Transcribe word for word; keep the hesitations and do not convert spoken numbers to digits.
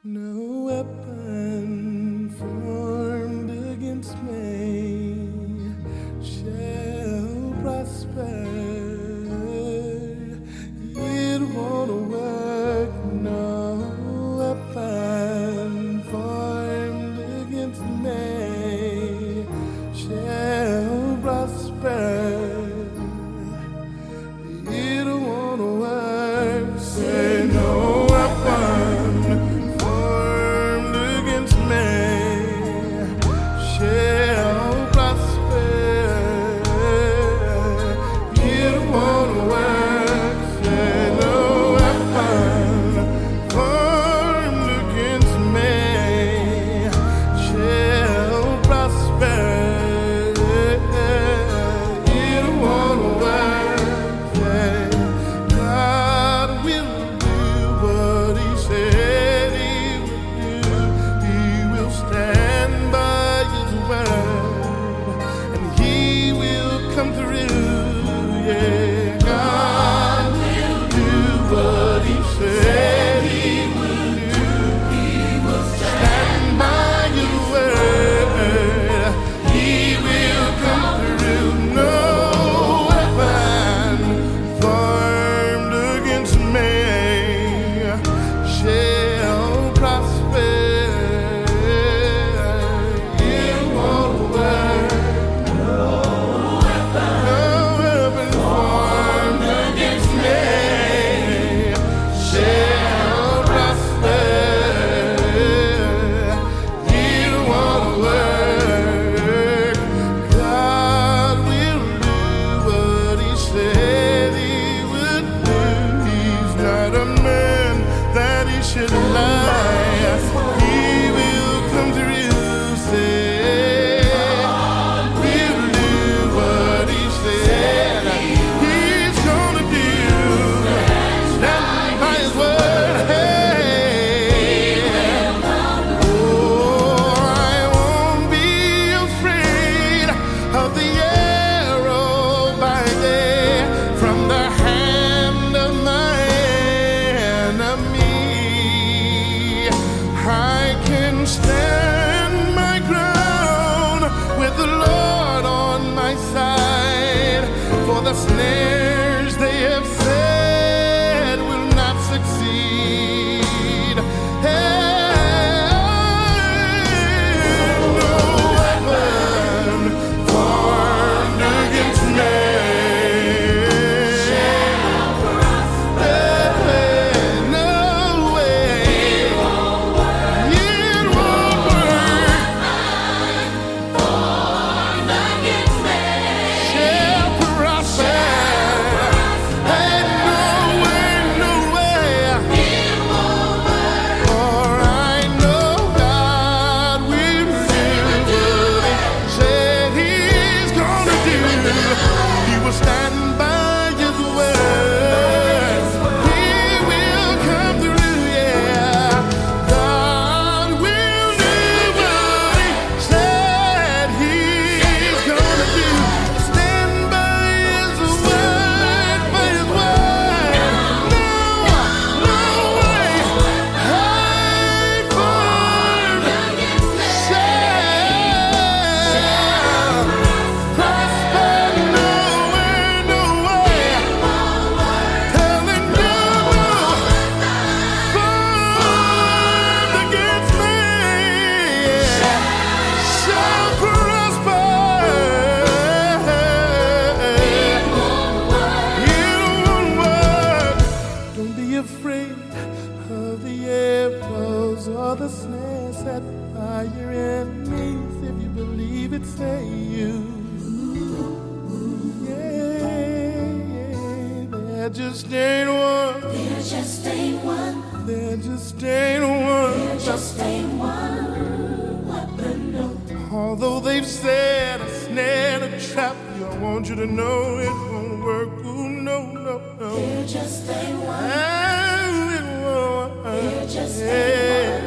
No weapon formed against me shall prosper. It won't work. No weapon formed against me shall prosper. It won't work. Say no weapon formed against me shall prosper. It won't work. Say no weapon formed against me shall prosper. It won't work. Say God will do what He said He would do. He will stand by His word, and He will come through. Yeah, God will do what He said He would do. He will stand by His word. He will come through. No weapon formed against me shall prosper. It won't work. No weapon formed against me shall prosper. It won't work. God will do what He said He would do. He's not a man that He should lie. He will come through. Say, we'll do what He said He's gonna do. Stand by His word. Hey. Oh, I won't be afraid of the arrow by day from the hand of my enemy. I can stand my ground with the Lord on my side, for the snares they have set will not succeed. Hey, no weapon formed against me shall prosper. No way. It won't work. It won't work. Formed against me shall prosper. Hey, no way, no way. It won't work. For I know God will do what He said He's gonna do. He will stand by His word. He will come through. Yeah, God will do what He said He's gonna do. Stand by His word, by His word. No, no way. High formed shall prosper. No way, no way. Telling you no formed against me shall prosper. It won't work. Don't be afraid of the arrows or the snares set by your enemies. If you believe it, say you. Yeah, yeah. There just ain't one. There just ain't one, There just ain't one. there just ain't one weapon, no. Although they've set a snare and a trap, you, I want you to know it won't work. Ooh, no, no, no. There just ain't one, Ah, it won't work. there just Yeah.